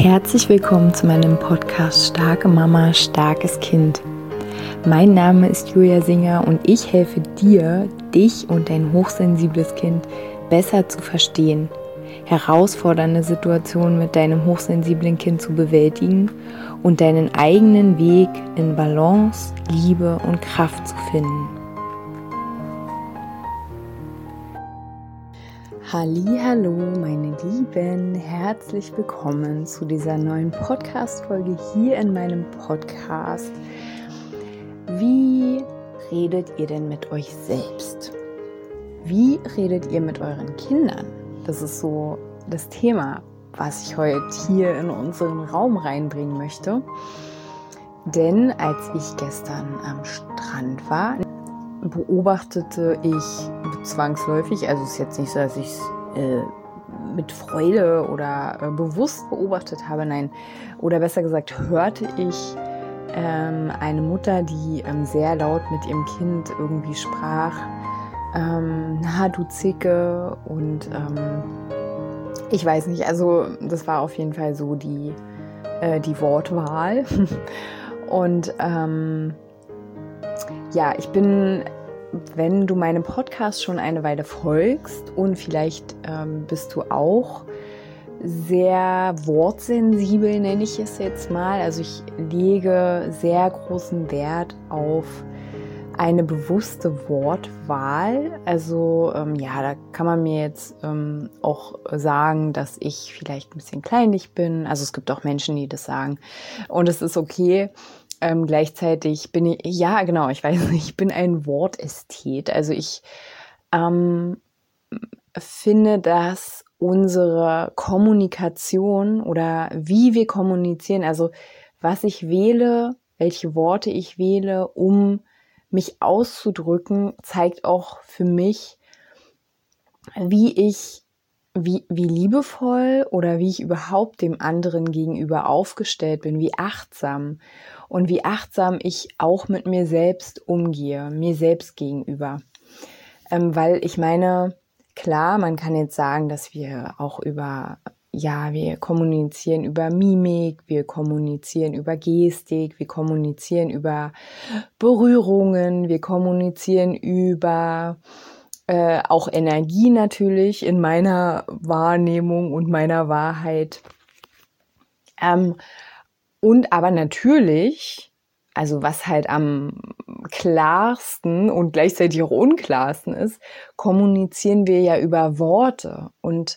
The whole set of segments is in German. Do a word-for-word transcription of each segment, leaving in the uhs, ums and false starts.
Herzlich willkommen zu meinem Podcast Starke Mama, starkes Kind. Mein Name ist Julia Singer und ich helfe dir, dich und dein hochsensibles Kind besser zu verstehen, herausfordernde Situationen mit deinem hochsensiblen Kind zu bewältigen und deinen eigenen Weg in Balance, Liebe und Kraft zu finden. Hallihallo, meine Lieben, herzlich willkommen zu dieser neuen Podcast-Folge hier in meinem Podcast. Wie redet ihr denn mit euch selbst? Wie redet ihr mit euren Kindern? Das ist so das Thema, was ich heute hier in unseren Raum reinbringen möchte. Denn als ich gestern am Strand war, beobachtete ich zwangsläufig, also es ist jetzt nicht so, dass ich es äh, mit Freude oder äh, bewusst beobachtet habe, nein, oder besser gesagt hörte ich ähm, eine Mutter, die ähm, sehr laut mit ihrem Kind irgendwie sprach, ähm, na du Zicke, und ähm, ich weiß nicht, also das war auf jeden Fall so die, äh, die Wortwahl und ähm, ja, ich bin, wenn du meinem Podcast schon eine Weile folgst und vielleicht ähm, bist du auch sehr wortsensibel, nenne ich es jetzt mal. Also ich lege sehr großen Wert auf eine bewusste Wortwahl. Also ähm, ja, da kann man mir jetzt ähm, auch sagen, dass ich vielleicht ein bisschen kleinlich bin. Also es gibt auch Menschen, die das sagen und es ist okay. Ähm, gleichzeitig bin ich, ja genau, ich weiß nicht, ich bin ein Wortästhet. Also ich ähm, finde, dass unsere Kommunikation oder wie wir kommunizieren, also was ich wähle, welche Worte ich wähle, um mich auszudrücken, zeigt auch für mich, wie ich, wie, wie liebevoll oder wie ich überhaupt dem anderen gegenüber aufgestellt bin, wie achtsam und wie achtsam ich auch mit mir selbst umgehe, mir selbst gegenüber. Ähm, weil ich meine, klar, man kann jetzt sagen, dass wir auch über, ja, wir kommunizieren über Mimik, wir kommunizieren über Gestik, wir kommunizieren über Berührungen, wir kommunizieren über äh, auch Energie natürlich in meiner Wahrnehmung und meiner Wahrheit. Ähm, und aber natürlich, also was halt am klarsten und gleichzeitig auch unklarsten ist, kommunizieren wir ja über Worte. Und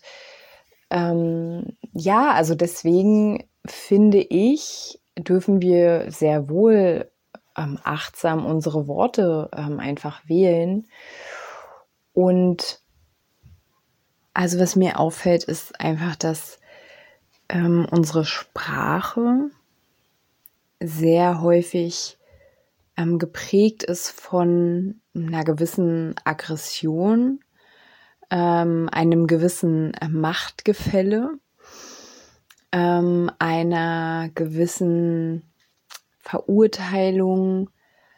ähm, ja, also deswegen finde ich, dürfen wir sehr wohl ähm, achtsam unsere Worte ähm, einfach wählen. Und also was mir auffällt, ist einfach, dass ähm, unsere Sprache sehr häufig ähm, geprägt ist von einer gewissen Aggression, ähm, einem gewissen äh, Machtgefälle, ähm, einer gewissen Verurteilung.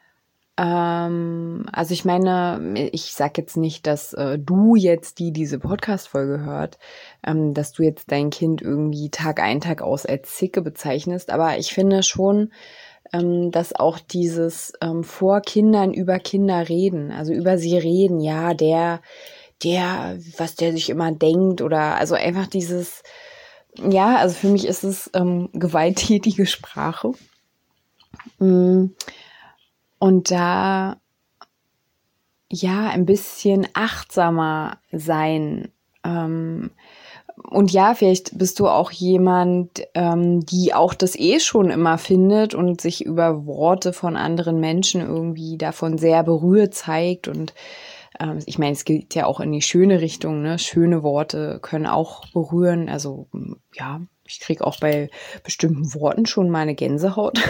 Ähm, also ich meine, ich sag jetzt nicht, dass äh, du jetzt, die diese Podcast-Folge hört, ähm, dass du jetzt dein Kind irgendwie Tag ein, Tag aus als Zicke bezeichnest, aber ich finde schon, ähm, dass auch dieses ähm, vor Kindern über Kinder reden, also über sie reden, ja, der, der, was der sich immer denkt oder also einfach dieses, ja, also für mich ist es ähm, gewalttätige Sprache. Mm. Und da, ja, ein bisschen achtsamer sein. Ähm, und ja, vielleicht bist du auch jemand, ähm, die auch das eh schon immer findet und sich über Worte von anderen Menschen irgendwie davon sehr berührt zeigt. Und ähm, ich meine, es geht ja auch in die schöne Richtung, ne? Schöne Worte können auch berühren. Also ja, ich kriege auch bei bestimmten Worten schon mal eine Gänsehaut.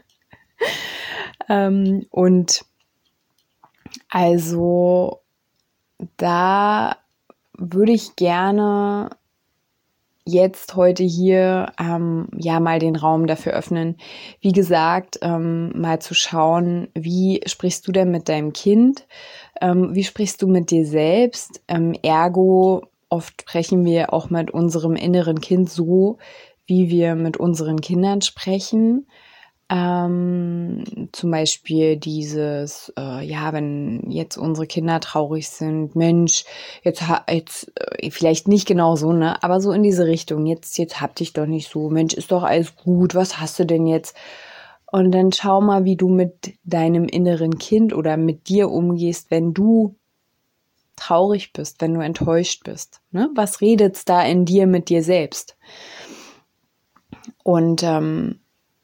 ähm, und Also da würde ich gerne jetzt heute hier ähm, ja mal den Raum dafür öffnen, wie gesagt, ähm, mal zu schauen, wie sprichst du denn mit deinem Kind, ähm, wie sprichst du mit dir selbst, ähm, ergo oft sprechen wir auch mit unserem inneren Kind so, wie wir mit unseren Kindern sprechen. Ähm, zum Beispiel dieses, äh, ja, wenn jetzt unsere Kinder traurig sind, Mensch, jetzt, jetzt äh, vielleicht nicht genau so, ne, aber so in diese Richtung, jetzt, jetzt hab dich doch nicht so, Mensch, ist doch alles gut, was hast du denn jetzt? Und dann schau mal, wie du mit deinem inneren Kind oder mit dir umgehst, wenn du traurig bist, wenn du enttäuscht bist, ne? Was redet's da in dir mit dir selbst? Und, ähm,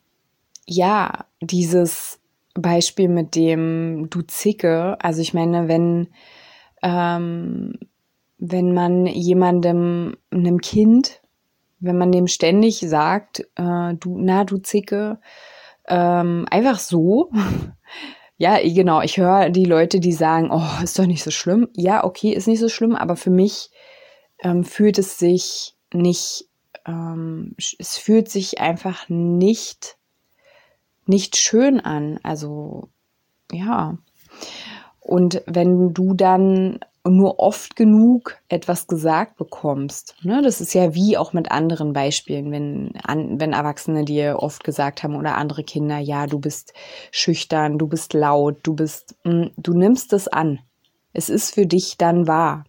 ja, dieses Beispiel mit dem du Zicke, also ich meine, wenn ähm, wenn man jemandem, einem Kind, wenn man dem ständig sagt, äh, du, na du Zicke, ähm, einfach so, ja, genau, ich höre die Leute, die sagen, oh, ist doch nicht so schlimm. Ja, okay, ist nicht so schlimm, aber für mich ähm, fühlt es sich nicht, ähm, es fühlt sich einfach nicht nicht schön an, also ja. Und wenn du dann nur oft genug etwas gesagt bekommst, ne, das ist ja wie auch mit anderen Beispielen, wenn, an, wenn Erwachsene dir oft gesagt haben oder andere Kinder, ja, du bist schüchtern, du bist laut, du bist, mh, du nimmst es an. Es ist für dich dann wahr.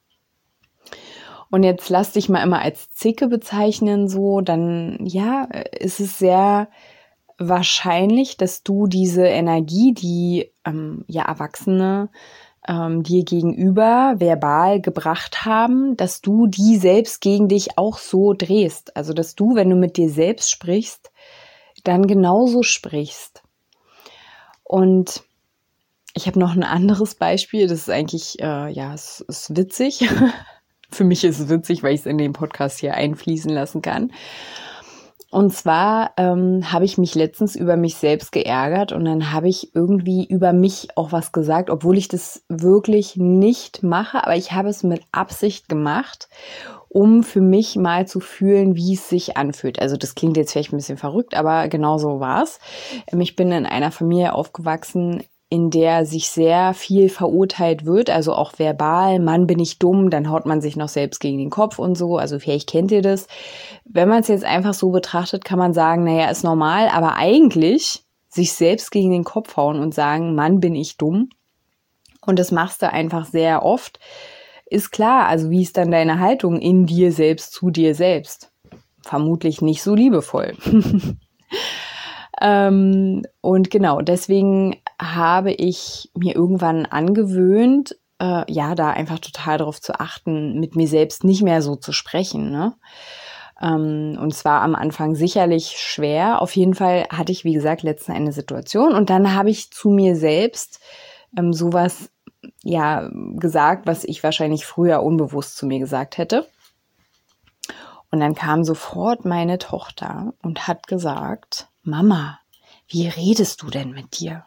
Und jetzt lass dich mal immer als Zicke bezeichnen, so, dann, ja, ist es sehr wahrscheinlich, dass du diese Energie, die ähm, ja Erwachsene ähm, dir gegenüber verbal gebracht haben, dass du die selbst gegen dich auch so drehst. Also dass du, wenn du mit dir selbst sprichst, dann genauso sprichst. Und ich habe noch ein anderes Beispiel, das ist eigentlich, äh, ja, es ist witzig. Für mich ist es witzig, weil ich es in den Podcast hier einfließen lassen kann. Und zwar ähm, habe ich mich letztens über mich selbst geärgert und dann habe ich irgendwie über mich auch was gesagt, obwohl ich das wirklich nicht mache, aber ich habe es mit Absicht gemacht, um für mich mal zu fühlen, wie es sich anfühlt. Also das klingt jetzt vielleicht ein bisschen verrückt, aber genau so war es. Ich bin in einer Familie aufgewachsen, in der sich sehr viel verurteilt wird, also auch verbal, Mann, bin ich dumm, dann haut man sich noch selbst gegen den Kopf und so, also vielleicht kennt ihr das. Wenn man es jetzt einfach so betrachtet, kann man sagen, naja, ist normal, aber eigentlich sich selbst gegen den Kopf hauen und sagen, Mann, bin ich dumm, und das machst du einfach sehr oft, ist klar, also wie ist dann deine Haltung in dir selbst, zu dir selbst? Vermutlich nicht so liebevoll. ähm, und genau, deswegen habe ich mir irgendwann angewöhnt, äh, ja, da einfach total darauf zu achten, mit mir selbst nicht mehr so zu sprechen, ne? Ähm, und zwar am Anfang sicherlich schwer. Auf jeden Fall hatte ich, wie gesagt, letztens eine Situation und dann habe ich zu mir selbst ähm, sowas, ja, gesagt, was ich wahrscheinlich früher unbewusst zu mir gesagt hätte. Und dann kam sofort meine Tochter und hat gesagt, Mama, wie redest du denn mit dir?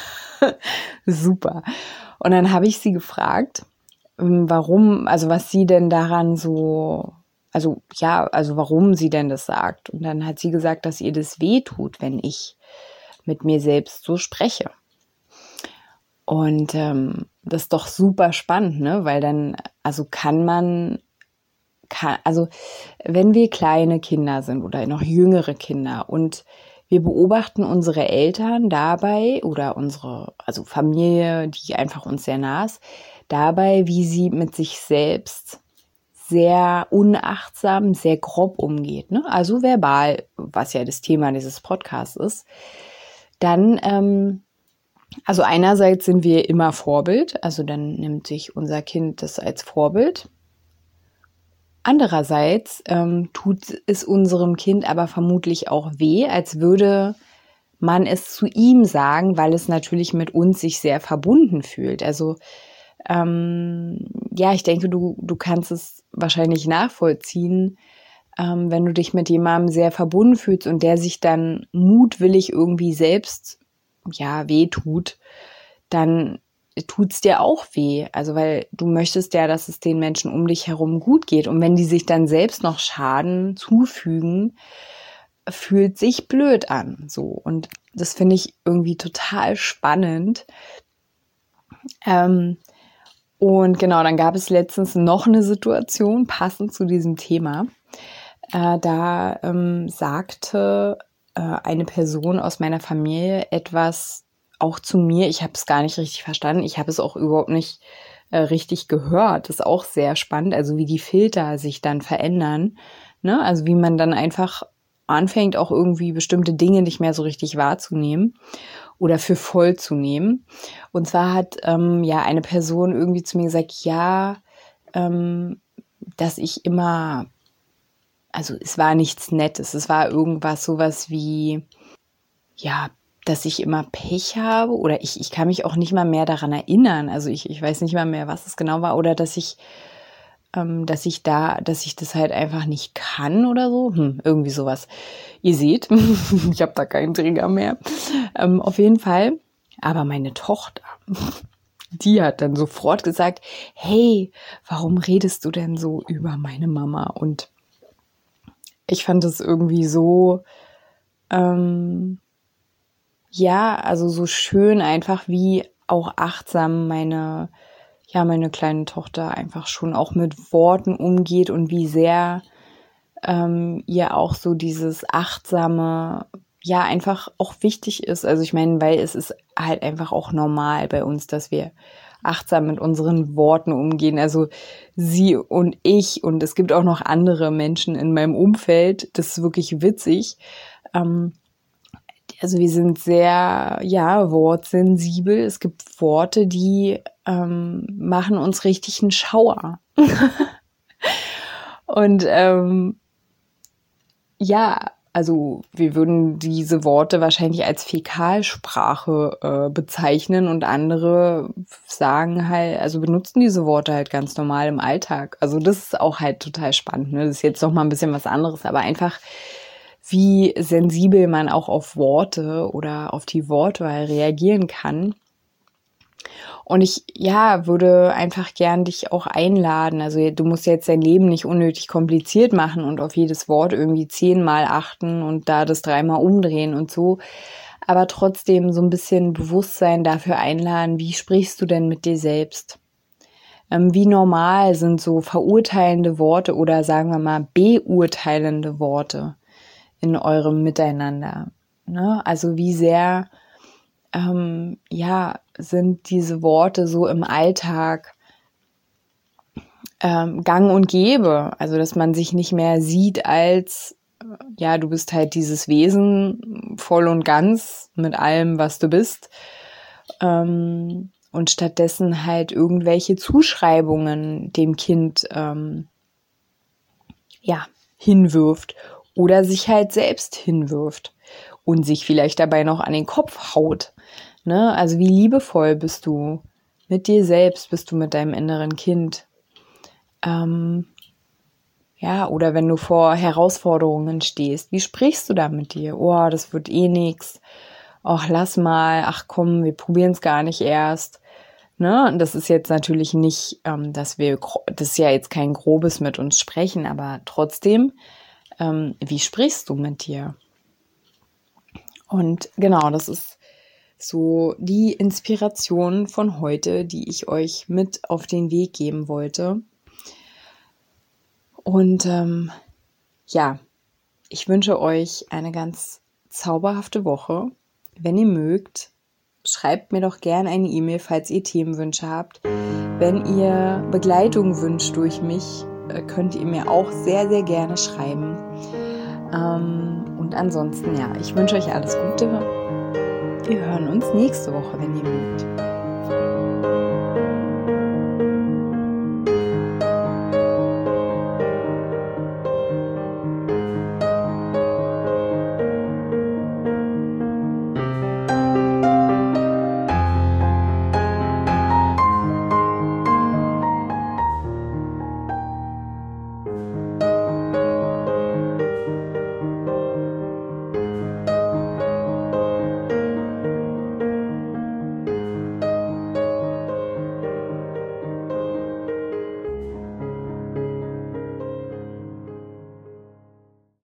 Super. Und dann habe ich sie gefragt, warum, also was sie denn daran so, also ja, also warum sie denn das sagt. Und dann hat sie gesagt, dass ihr das weh tut, wenn ich mit mir selbst so spreche. Und ähm, das ist doch super spannend, ne? Weil dann, also kann man, kann, also wenn wir kleine Kinder sind oder noch jüngere Kinder und wir beobachten unsere Eltern dabei oder unsere, also Familie, die einfach uns sehr nah ist, dabei, wie sie mit sich selbst sehr unachtsam, sehr grob umgeht, ne? Also verbal, was ja das Thema dieses Podcasts ist, dann, ähm, also einerseits sind wir immer Vorbild, also dann nimmt sich unser Kind das als Vorbild. Andererseits ähm, tut es unserem Kind aber vermutlich auch weh, als würde man es zu ihm sagen, weil es natürlich mit uns sich sehr verbunden fühlt. Also ähm, ja, ich denke, du, du kannst es wahrscheinlich nachvollziehen, ähm, wenn du dich mit jemandem sehr verbunden fühlst und der sich dann mutwillig irgendwie selbst ja weh tut, dann tut's dir auch weh. Also weil du möchtest ja, dass es den Menschen um dich herum gut geht. Und wenn die sich dann selbst noch Schaden zufügen, fühlt sich blöd an. So. Und das finde ich irgendwie total spannend. Ähm, und genau, dann gab es letztens noch eine Situation, passend zu diesem Thema. Äh, da ähm, sagte äh, eine Person aus meiner Familie etwas auch zu mir. Ich habe es gar nicht richtig verstanden. Ich habe es auch überhaupt nicht äh, richtig gehört. Das ist auch sehr spannend, also wie die Filter sich dann verändern. Ne? Also wie man dann einfach anfängt, auch irgendwie bestimmte Dinge nicht mehr so richtig wahrzunehmen oder für voll zu nehmen. Und zwar hat ähm, ja eine Person irgendwie zu mir gesagt, ja, ähm, dass ich immer... Also es war nichts Nettes, es war irgendwas sowas wie, ja, dass ich immer Pech habe oder ich, ich kann mich auch nicht mal mehr daran erinnern, also ich, ich weiß nicht mal mehr, was es genau war oder dass ich, ähm, dass ich da, dass ich das halt einfach nicht kann oder so, hm, irgendwie sowas. Ihr seht, ich habe da keinen Trigger mehr. Ähm, auf jeden Fall, aber meine Tochter, die hat dann sofort gesagt, hey, warum redest du denn so über meine Mama? Und ich fand es irgendwie so, ähm, ja, also so schön einfach, wie auch achtsam meine, ja, meine kleine Tochter einfach schon auch mit Worten umgeht und wie sehr ähm, ihr auch so dieses achtsame, ja, einfach auch wichtig ist. Also ich meine, weil es ist halt einfach auch normal bei uns, dass wir achtsam mit unseren Worten umgehen. Also sie und ich und es gibt auch noch andere Menschen in meinem Umfeld. Das ist wirklich witzig. Ähm, also wir sind sehr, ja, wortsensibel. Es gibt Worte, die ähm, machen uns richtig einen Schauer. Und ähm, ja, also wir würden diese Worte wahrscheinlich als Fäkalsprache äh, bezeichnen und andere sagen halt, also benutzen diese Worte halt ganz normal im Alltag. Also das ist auch halt total spannend, ne? Das ist jetzt noch mal ein bisschen was anderes, aber einfach wie sensibel man auch auf Worte oder auf die Wortwahl reagieren kann. Und ich, ja, würde einfach gern dich auch einladen. Also du musst jetzt dein Leben nicht unnötig kompliziert machen und auf jedes Wort irgendwie zehnmal achten und da das dreimal umdrehen und so. Aber trotzdem so ein bisschen Bewusstsein dafür einladen, wie sprichst du denn mit dir selbst? Ähm, wie normal sind so verurteilende Worte oder sagen wir mal beurteilende Worte in eurem Miteinander? Ne? Also wie sehr... Ähm, ja, sind diese Worte so im Alltag ähm, gang und gäbe. Also, dass man sich nicht mehr sieht als, ja, du bist halt dieses Wesen voll und ganz mit allem, was du bist. Ähm, und stattdessen halt irgendwelche Zuschreibungen dem Kind, ähm, ja, hinwirft oder sich halt selbst hinwirft und sich vielleicht dabei noch an den Kopf haut. Ne? Also wie liebevoll bist du mit dir selbst, bist du mit deinem inneren Kind. Ähm, ja, oder wenn du vor Herausforderungen stehst, wie sprichst du da mit dir? Oh, das wird eh nix. Ach, lass mal. Ach komm, wir probieren es gar nicht erst. Ne? Und das ist jetzt natürlich nicht, ähm, dass wir, das ist ja jetzt kein grobes mit uns sprechen, aber trotzdem, ähm, wie sprichst du mit dir? Und genau, das ist so die Inspiration von heute, die ich euch mit auf den Weg geben wollte. Und ähm, ja, ich wünsche euch eine ganz zauberhafte Woche. Wenn ihr mögt, schreibt mir doch gerne eine E-Mail, falls ihr Themenwünsche habt. Wenn ihr Begleitung wünscht durch mich, könnt ihr mir auch sehr, sehr gerne schreiben. Ähm, und ansonsten, ja, ich wünsche euch alles Gute. Wir hören uns nächste Woche, wenn ihr mögt.